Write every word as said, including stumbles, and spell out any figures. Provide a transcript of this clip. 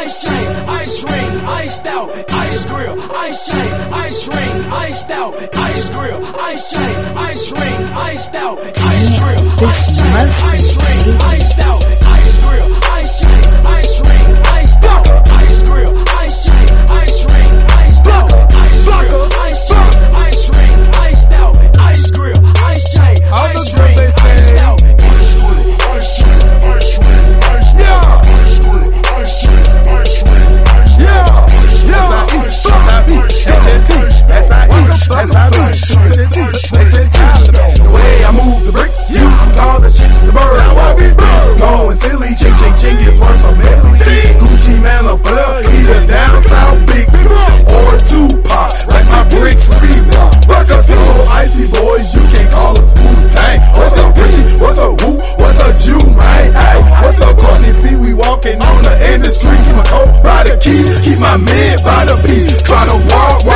ice chain, ice ring, iced out, ice grill, ice chain, ice ring, iced out, ice grill, ice chain, ice ring, iced out, ice grill, ice chain, ice ring, iced out, ice grill, ice chain, ice ring, iced out, ice grill, ice chain, ice ring, iced out, ice grill, ice chain, ice ring, iced out, ice grill, ice chain, ice ring, iced out, ice grill, ice chain, ice ring, iced out, ice grill, ice chain, ice ring, iced out, S I E, S I B, H N T, S I E, S I B, H N T. The way I move the bricks, you call the shit the bird. Going silly, ching ching ching is worth a million. Gucci man a flip, either down south big or Tupac, like my bricks free. Rock us little icy boys, you can't call us Wu-Tang. What's up Richie, what's up Wu, what's up Jew, man? Ay, what's up Courtney, see we walking on the industry. Keep my coat by the key, keep my mid by the beat. Try to walk, walk